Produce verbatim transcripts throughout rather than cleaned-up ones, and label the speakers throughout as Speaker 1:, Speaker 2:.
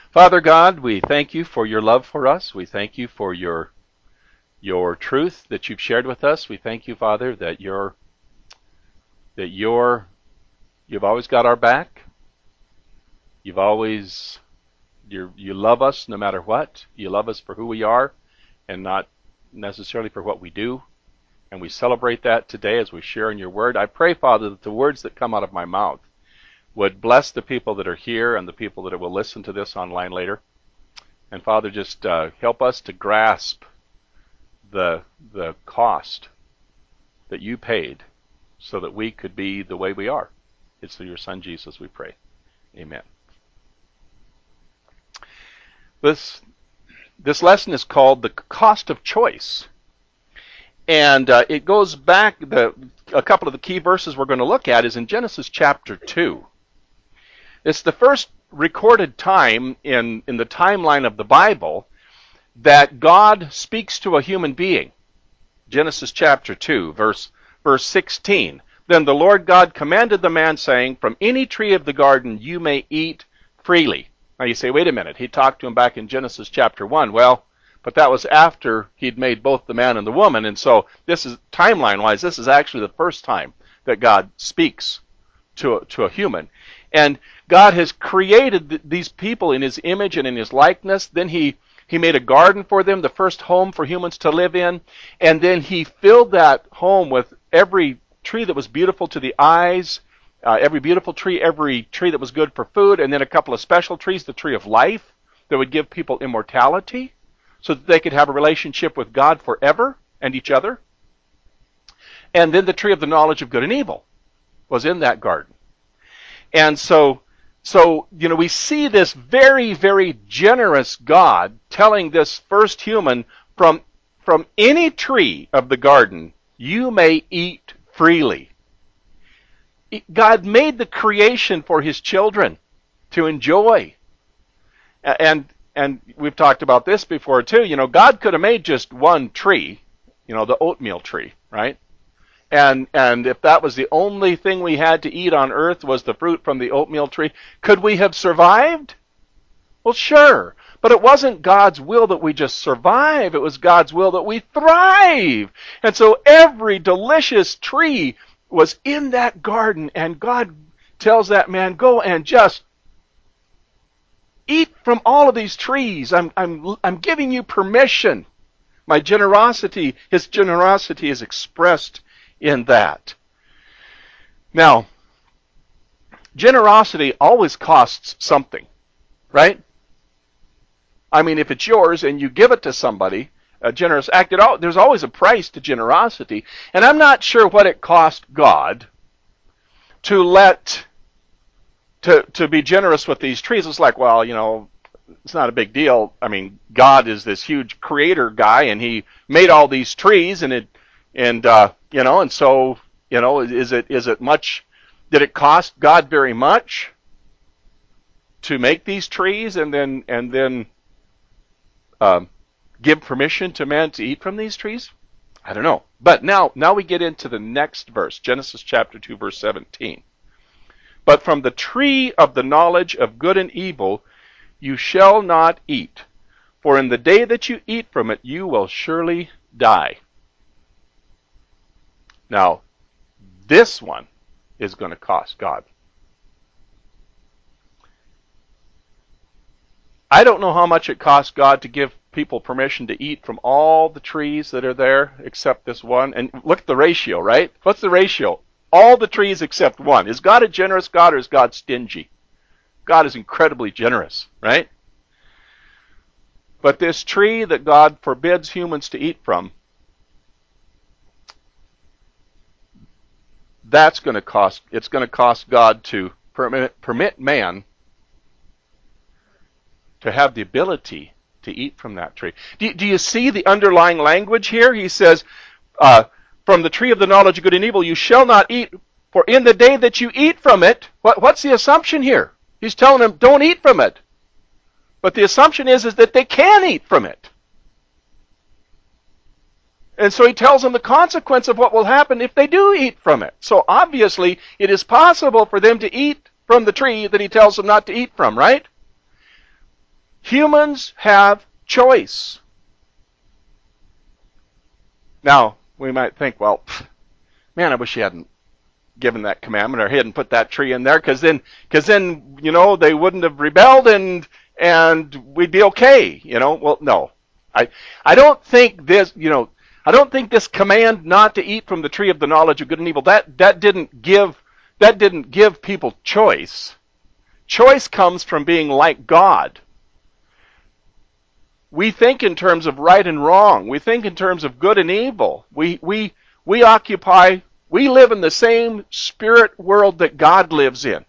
Speaker 1: Father God, we thank you for your love for us. We thank you for your your truth that you've shared with us. We thank you, Father, that you're that you're you've always got our back. You've always you you love us no matter what. You love us for who we are and not necessarily for what we do. And we celebrate that today as we share in your word. I pray, Father, that the words that come out of my mouth would bless the people that are here and the people that will listen to this online later. And Father, just uh, help us to grasp the the cost that you paid so that we could be the way we are. It's through your Son Jesus we pray. Amen. This this lesson is called the cost of choice. And uh, it goes back, the a couple of the key verses we're going to look at is in Genesis chapter two. It's the first recorded time in, in the timeline of the Bible that God speaks to a human being. Genesis chapter two, verse, verse sixteen. Then the Lord God commanded the man, saying, from any tree of the garden you may eat freely. Now you say, wait a minute, he talked to him back in Genesis chapter one. Well, but that was after he'd made both the man and the woman. And so this is, timeline-wise, this is actually the first time that God speaks to a, to a human. And God has created th- these people in his image and in his likeness. Then he, he made a garden for them, the first home for humans to live in. And then he filled that home with every tree that was beautiful to the eyes, uh, every beautiful tree, every tree that was good for food, and then a couple of special trees, the tree of life that would give people immortality so that they could have a relationship with God forever and each other. And then the tree of the knowledge of good and evil was in that garden. And so, so, you know, we see this very, very generous God telling this first human, from, from any tree of the garden, you may eat freely. God made the creation for his children to enjoy. And, and we've talked about this before too. You know, God could have made just one tree, you know, the oatmeal tree, right? And and if that was the only thing we had to eat on earth was the fruit from the oatmeal tree, could we have survived? Well, sure. But it wasn't God's will that we just survive. It was God's will that we thrive. And so every delicious tree was in that garden, and God tells that man, go and just eat from all of these trees. I'm I'm I'm giving you permission. My generosity, his generosity is expressed in that. Now, generosity always costs something, right? I mean, if it's yours and you give it to somebody, a generous act, it all, there's always a price to generosity. And I'm not sure what it cost God to let, to, to be generous with these trees. It's like, well, you know, it's not a big deal. I mean, God is this huge creator guy, and he made all these trees, and it, and, uh, you know, and so, you know, is it, is it much, did it cost God very much to make these trees and then, and then, um, give permission to man to eat from these trees? I don't know. But now, now we get into the next verse, Genesis chapter two, verse seventeen. But from the tree of the knowledge of good and evil you shall not eat, for in the day that you eat from it you will surely die. Now, this one is going to cost God. I don't know how much it costs God to give people permission to eat from all the trees that are there except this one. And look at the ratio, right? What's the ratio? All the trees except one. Is God a generous God, or is God stingy? God is incredibly generous, right? But this tree that God forbids humans to eat from, that's going to cost, it's going to cost God to permit, permit man to have the ability to eat from that tree. Do, do you see the underlying language here? He says, uh, from the tree of the knowledge of good and evil you shall not eat, for in the day that you eat from it, what, what's the assumption here? He's telling them, don't eat from it. But the assumption is, is that they can eat from it. And so he tells them the consequence of what will happen if they do eat from it. So obviously, it is possible for them to eat from the tree that he tells them not to eat from, right? Humans have choice. Now, we might think, well, man, I wish he hadn't given that commandment, or he hadn't put that tree in there, because then, because then, you know, they wouldn't have rebelled, and and we'd be okay. You know, well, no, I I don't think this, you know, I don't think this command not to eat from the tree of the knowledge of good and evil, that that didn't give that didn't give people choice. Choice comes from being like God. We think in terms of right and wrong. We think in terms of good and evil. We we we occupy, we live in the same spirit world that God lives in.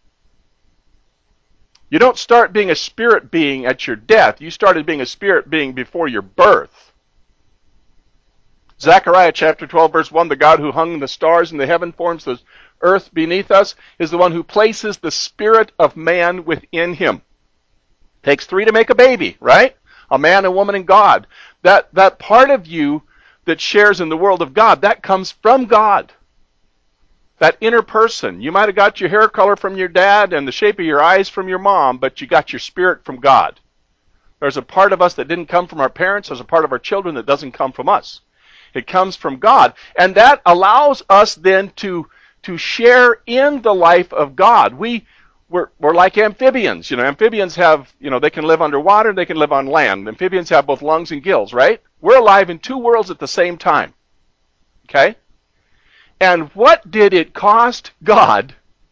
Speaker 1: You don't start being a spirit being at your death. You started being a spirit being before your birth. Zechariah chapter twelve, verse one, the God who hung the stars in the heaven, forms the earth beneath us, is the one who places the spirit of man within him. Takes three to make a baby, right? A man, a woman, and God. That, that part of you that shares in the world of God, that comes from God. That inner person. You might have got your hair color from your dad and the shape of your eyes from your mom, but you got your spirit from God. There's a part of us that didn't come from our parents. There's a part of our children that doesn't come from us. It comes from God. And that allows us then to, to share in the life of God. We We're, we're like amphibians. You know, amphibians have, you know, they can live underwater, they can live on land. Amphibians have both lungs and gills, right? We're alive in two worlds at the same time. Okay? And what did it cost God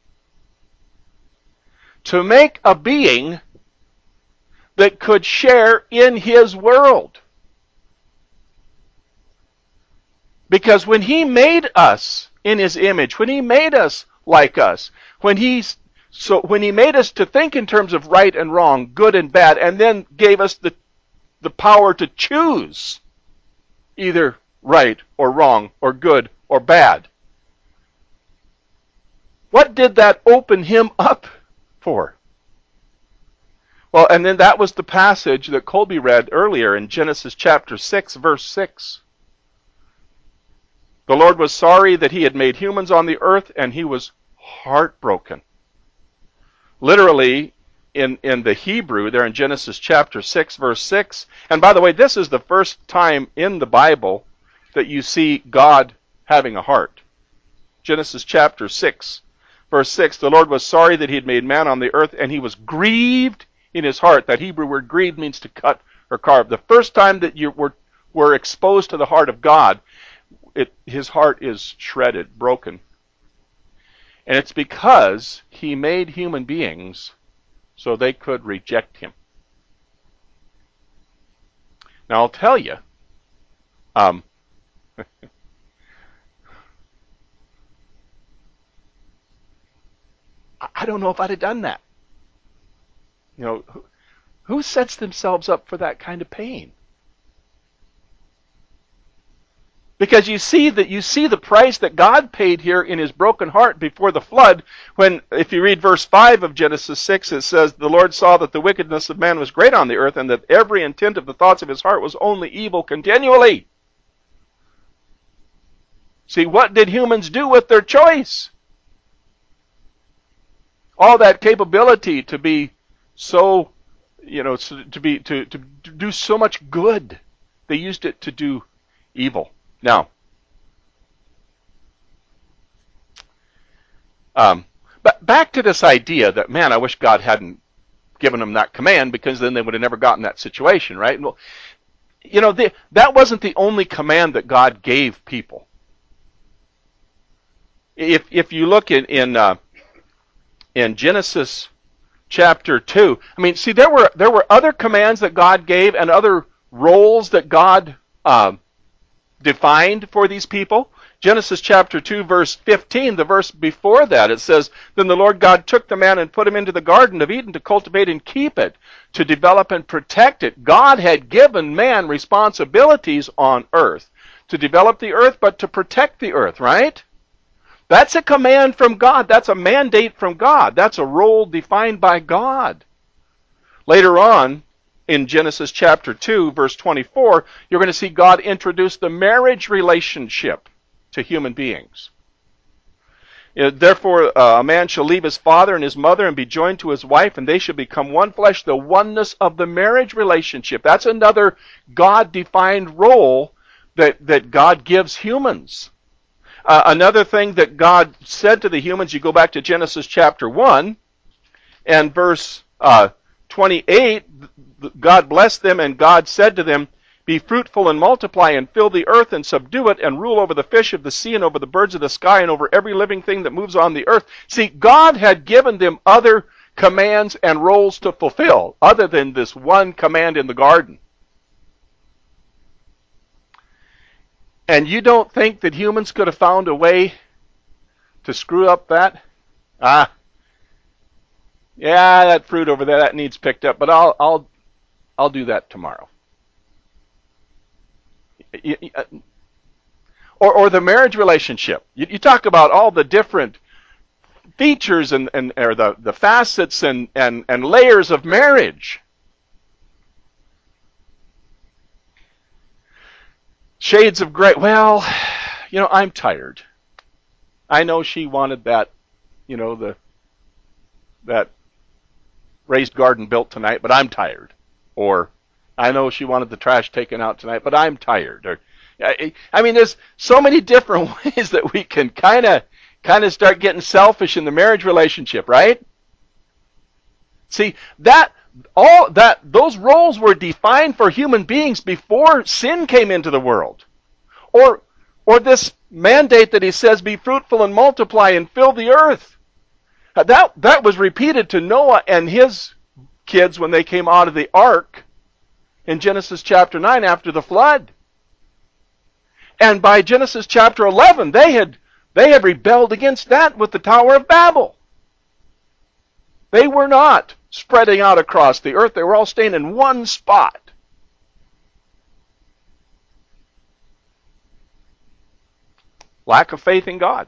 Speaker 1: to make a being that could share in his world? Because when he made us in his image, when he made us like us, when he's So when he made us to think in terms of right and wrong, good and bad, and then gave us the, the power to choose either right or wrong or good or bad, what did that open him up for? Well, and then that was the passage that Colby read earlier in Genesis chapter six, verse six. The Lord was sorry that he had made humans on the earth, and he was heartbroken. Literally, in, in the Hebrew, there in Genesis chapter six, verse six, and by the way, this is the first time in the Bible that you see God having a heart. Genesis chapter six, verse six, the Lord was sorry that he had made man on the earth, and he was grieved in his heart. That Hebrew word grieved means to cut or carve. The first time that you were, were exposed to the heart of God, it, his heart is shredded, broken. And it's because he made human beings so they could reject him. Now I'll tell you, um, I don't know if I'd have done that. You know, who, who sets themselves up for that kind of pain? Because you see that you see the price that God paid here in his broken heart before the flood, when, if you read verse five of Genesis six, it says, the Lord saw that the wickedness of man was great on the earth, and that every intent of the thoughts of his heart was only evil continually. See, what did humans do with their choice? All that capability to be so, you know, to be to, to do so much good, they used it to do evil. Now, um, but back to this idea that, man, I wish God hadn't given them that command, because then they would have never gotten that situation, right? Well, you know, the, that wasn't the only command that God gave people. If if you look in in, uh, in Genesis chapter two, I mean, see, there were there were other commands that God gave and other roles that God uh, defined for these people. Genesis chapter two, verse fifteen, the verse before that, it says, then the Lord God took the man and put him into the Garden of Eden to cultivate and keep it, to develop and protect it. God had given man responsibilities on earth, to develop the earth, but to protect the earth, right? That's a command from God. That's a mandate from God. That's a role defined by God. Later on, in Genesis chapter two, verse twenty-four, you're going to see God introduce the marriage relationship to human beings. Uh, Therefore, uh, a man shall leave his father and his mother and be joined to his wife, and they shall become one flesh. The oneness of the marriage relationship. That's another God-defined role that, that God gives humans. Uh, another thing that God said to the humans, you go back to Genesis chapter one and verse uh, twenty-eight, God blessed them, and God said to them, be fruitful and multiply and fill the earth and subdue it and rule over the fish of the sea and over the birds of the sky and over every living thing that moves on the earth. See, God had given them other commands and roles to fulfill other than this one command in the garden. And you don't think that humans could have found a way to screw up that? Ah, yeah, that fruit over there, that needs picked up, but I'll I'll I'll do that tomorrow. Or, or the marriage relationship. You, you talk about all the different features and, and or the, the facets and, and, and layers of marriage. Shades of gray. Well, you know, I'm tired. I know she wanted that, you know, the that raised garden built tonight, but I'm tired. Or I know she wanted the trash taken out tonight, but I'm tired. Or I, I mean, there's so many different ways that we can kind of kind of start getting selfish in the marriage relationship, right? See, that all that those roles were defined for human beings before sin came into the world. Or or this mandate that he says, be fruitful and multiply and fill the earth. That that was repeated to Noah and his kids when they came out of the ark in Genesis chapter nine after the flood. And by Genesis chapter eleven, they had they had rebelled against that with the Tower of Babel. They were not spreading out across the earth. They were all staying in one spot. Lack of faith in God.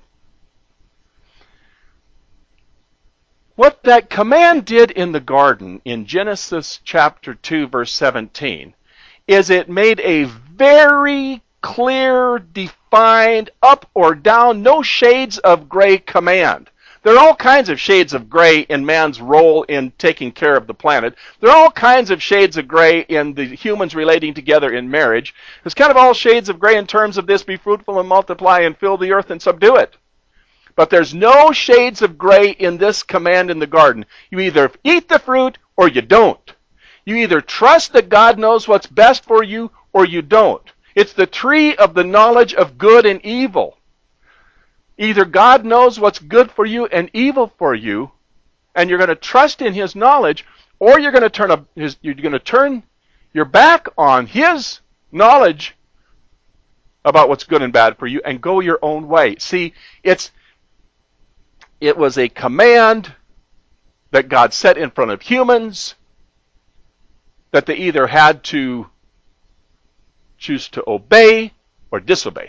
Speaker 1: What that command did in the garden in Genesis chapter two, verse seventeen, is it made a very clear, defined, up or down, no shades of gray command. There are all kinds of shades of gray in man's role in taking care of the planet. There are all kinds of shades of gray in the humans relating together in marriage. There's kind of all shades of gray in terms of this, be fruitful and multiply and fill the earth and subdue it. But there's no shades of gray in this command in the garden. You either eat the fruit or you don't. You either trust that God knows what's best for you or you don't. It's the tree of the knowledge of good and evil. Either God knows what's good for you and evil for you, and you're going to trust in His knowledge, or you're going to turn a, his, you're going to turn your back on His knowledge about what's good and bad for you and go your own way. See, it's it was a command that God set in front of humans that they either had to choose to obey or disobey.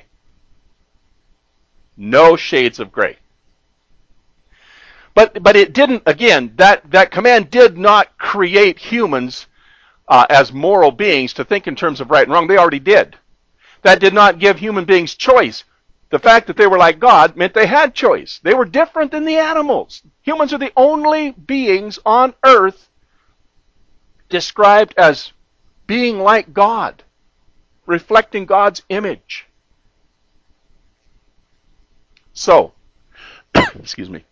Speaker 1: No shades of gray. But but it didn't, again, that, that command did not create humans uh, as moral beings to think in terms of right and wrong. They already did. That did not give human beings choice. The fact that they were like God meant they had choice. They were different than the animals. Humans are the only beings on earth described as being like God, reflecting God's image. So, excuse me.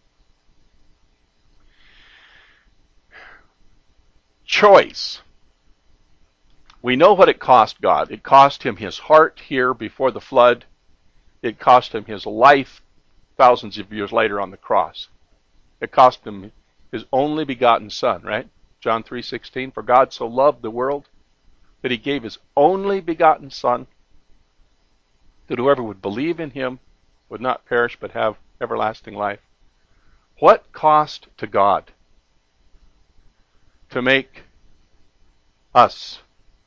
Speaker 1: Choice. We know what it cost God. It cost Him His heart here before the flood. It cost Him His life thousands of years later on the cross. It cost Him His only begotten Son, right? John three sixteen, for God so loved the world that He gave His only begotten Son, that whoever would believe in Him would not perish but have everlasting life. What cost to God to make us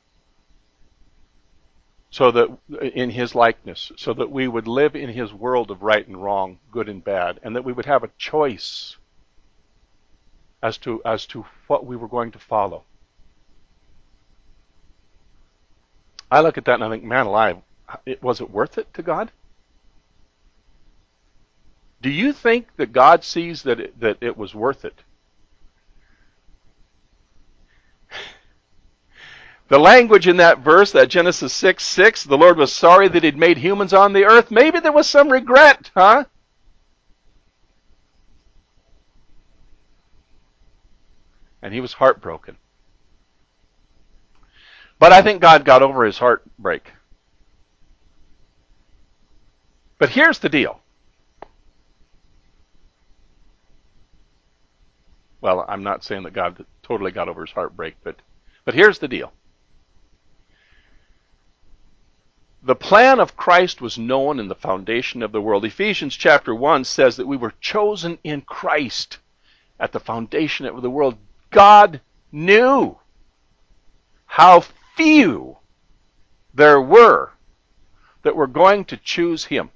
Speaker 1: so that in His likeness, so that we would live in His world of right and wrong, good and bad, and that we would have a choice as to as to what we were going to follow. I look at that and I think, man alive, it, was it worth it to God? Do you think that God sees that it, that it was worth it? The language in that verse, that Genesis six six, the Lord was sorry that He'd made humans on the earth. Maybe there was some regret, huh? And He was heartbroken. But I think God got over His heartbreak. But here's the deal. Well, I'm not saying that God totally got over His heartbreak, but, but here's the deal. The plan of Christ was known in the foundation of the world. Ephesians chapter one says that we were chosen in Christ at the foundation of the world. God knew how few there were that were going to choose Him.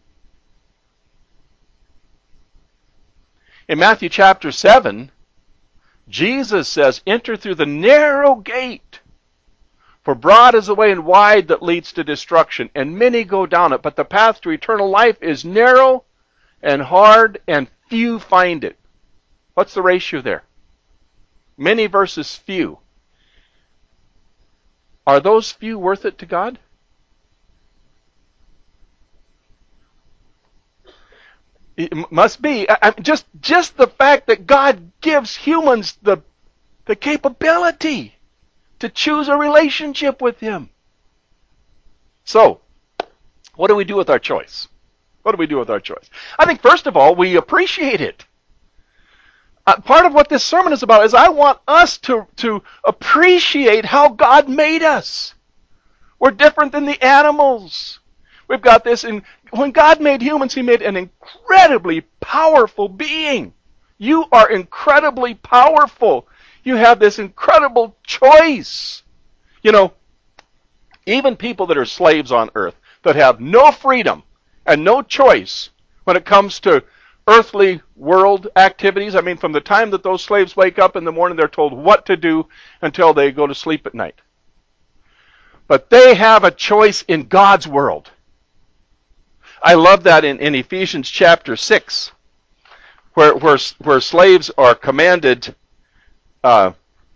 Speaker 1: In Matthew chapter seven, Jesus says, enter through the narrow gate. For broad is the way and wide that leads to destruction, and many go down it. But the path to eternal life is narrow and hard, and few find it. What's the ratio there? Many versus few. Are those few worth it to God? It must be. I, just, just the fact that God gives humans the, the capability to choose a relationship with Him. So, what do we do with our choice? What do we do with our choice? I think, first of all, we appreciate it. Uh, part of what this sermon is about is I want us to, to appreciate how God made us. We're different than the animals. We've got this in, when God made humans, He made an incredibly powerful being. You are incredibly powerful. You have this incredible choice. You know, even people that are slaves on earth, that have no freedom and no choice when it comes to earthly world activities. I mean, from the time that those slaves wake up in the morning, they're told what to do until they go to sleep at night. But they have a choice in God's world. I love that in, in Ephesians chapter six, where, where, where slaves are commanded uh,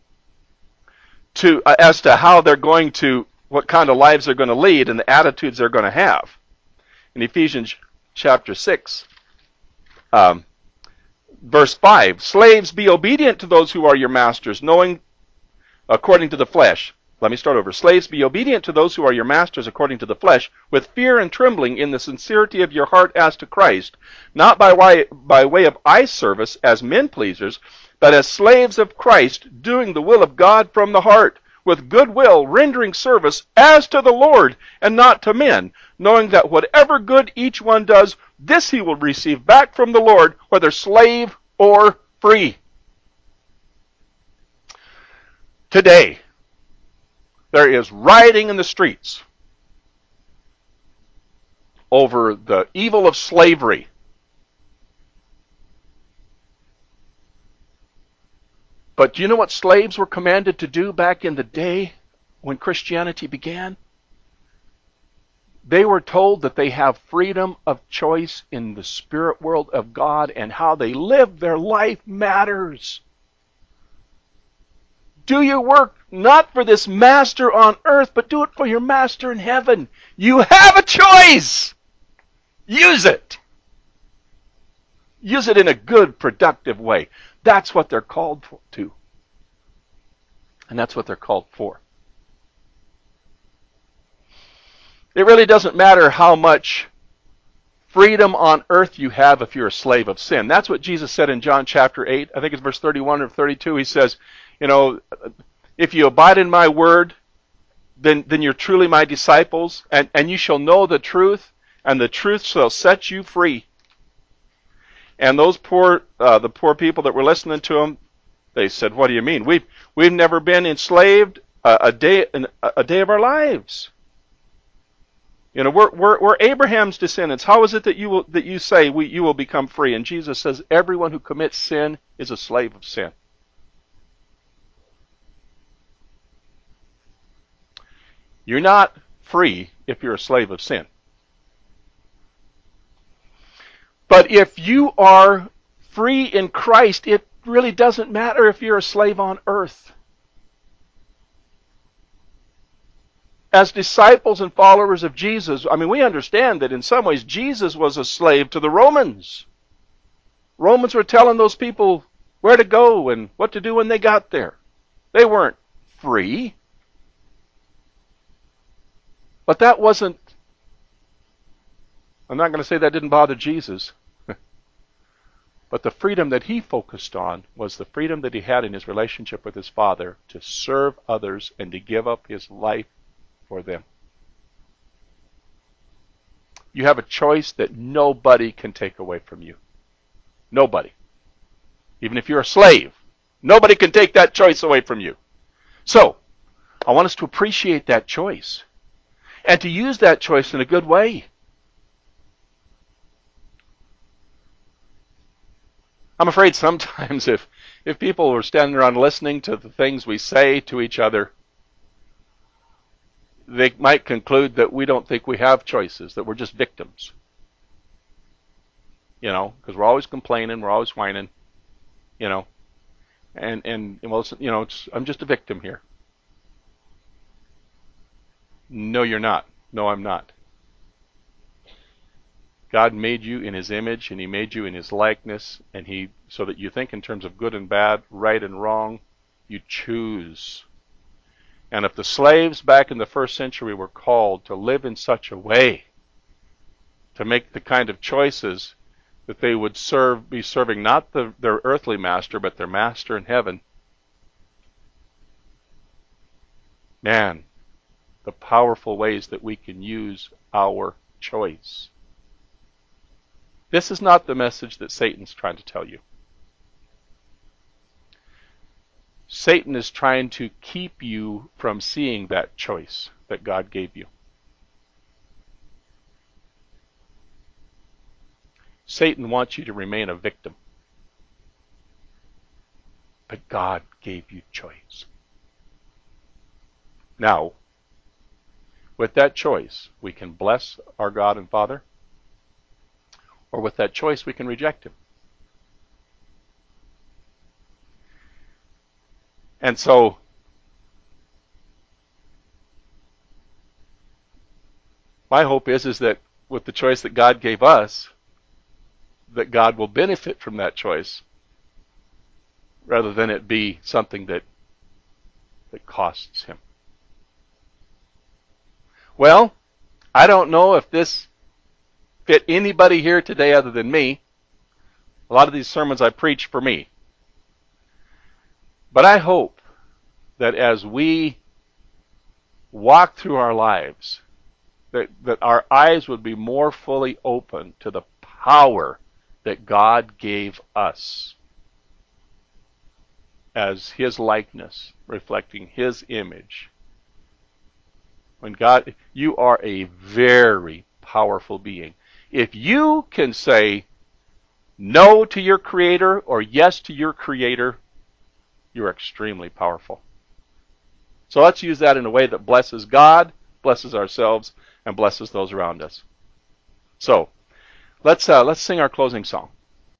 Speaker 1: to uh, as to how they're going to, what kind of lives they're going to lead and the attitudes they're going to have. In Ephesians chapter six, um, verse five, slaves, be obedient to those who are your masters, knowing according to the flesh. Let me start over. Slaves, be obedient to those who are your masters according to the flesh, with fear and trembling in the sincerity of your heart as to Christ, not by way, by way of eye service as men pleasers, but as slaves of Christ, doing the will of God from the heart, with good will, rendering service as to the Lord and not to men, knowing that whatever good each one does, this he will receive back from the Lord, whether slave or free. Today, there is rioting in the streets over the evil of slavery. But do you know what slaves were commanded to do back in the day when Christianity began? They were told that they have freedom of choice in the spirit world of God, and how they live their life matters. Do your work not for this master on earth, but do it for your master in heaven. You have a choice. Use it. Use it in a good, productive way. That's what they're called to. And that's what they're called for. It really doesn't matter how much freedom on earth you have if you're a slave of sin. That's what Jesus said in John chapter eight. I think it's verse thirty-one or thirty-two. He says, you know, if you abide in my word, then, then you're truly my disciples, and, and you shall know the truth, and the truth shall set you free. And those poor, uh, the poor people that were listening to him, they said, what do you mean? We've, we've never been enslaved a, a day, a day of our lives. You know, we're, we're, we're Abraham's descendants. How is it that you will, that you say we, you will become free? And Jesus says, everyone who commits sin is a slave of sin. You're not free if you're a slave of sin. But if you are free in Christ, it really doesn't matter if you're a slave on earth. As disciples and followers of Jesus, I mean, we understand that in some ways Jesus was a slave to the Romans. Romans were telling those people where to go and what to do when they got there. They weren't free. But that wasn't, I'm not going to say that didn't bother Jesus. But the freedom that he focused on was the freedom that he had in his relationship with his Father to serve others and to give up his life for them. You have a choice that nobody can take away from you. Nobody. Even if you're a slave, nobody can take that choice away from you. So, I want us to appreciate that choice and to use that choice in a good way. I'm afraid sometimes if, if people were standing around listening to the things we say to each other, they might conclude that we don't think we have choices, that we're just victims. You know, because we're always complaining, we're always whining, you know, and, and well, you know, it's, I'm just a victim here. No, you're not. No, I'm not. God made you in his image, and he made you in his likeness, and he so that you think in terms of good and bad, right and wrong. You choose. And if the slaves back in the first century were called to live in such a way, to make the kind of choices that they would serve, be serving not the, their earthly master, but their master in heaven, man, the powerful ways that we can use our choice. This is not the message that Satan's trying to tell you. Satan is trying to keep you from seeing that choice that God gave you. Satan wants you to remain a victim. But God gave you choice. Now, with that choice, we can bless our God and Father, or with that choice, we can reject him. And so, my hope is, is that with the choice that God gave us, that God will benefit from that choice, rather than it be something that, that costs him. Well, I don't know if this fit anybody here today other than me. A lot of these sermons I preach for me. But I hope that as we walk through our lives, that, that our eyes would be more fully open to the power that God gave us as his likeness, reflecting his image. When God, you are a very powerful being. If you can say no to your Creator or yes to your Creator, you're extremely powerful. So let's use that in a way that blesses God, blesses ourselves, and blesses those around us. So let's uh, let's sing our closing song.